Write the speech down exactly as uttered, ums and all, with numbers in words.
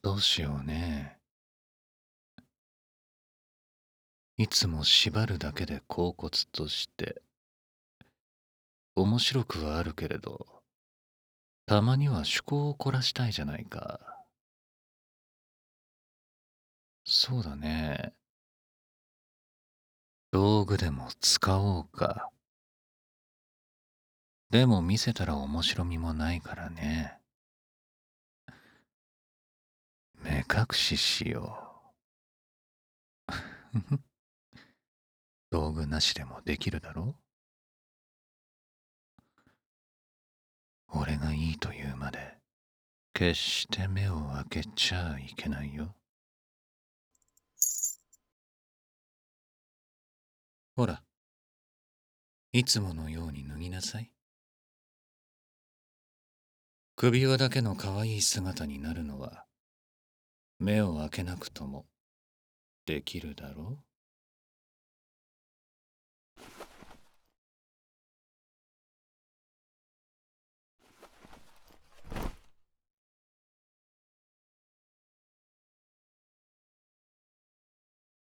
どうしようね。いつも縛るだけで恍惚として、面白くはあるけれど、たまには趣向を凝らしたいじゃないか。そうだね。道具でも使おうか。でも見せたら面白みもないからね。目隠ししよう。道具なしでもできるだろ？俺がいいと言うまで、決して目を開けちゃいけないよ。ほら、いつものように脱ぎなさい。首輪だけの可愛い姿になるのは、目を開けなくともできるだろう？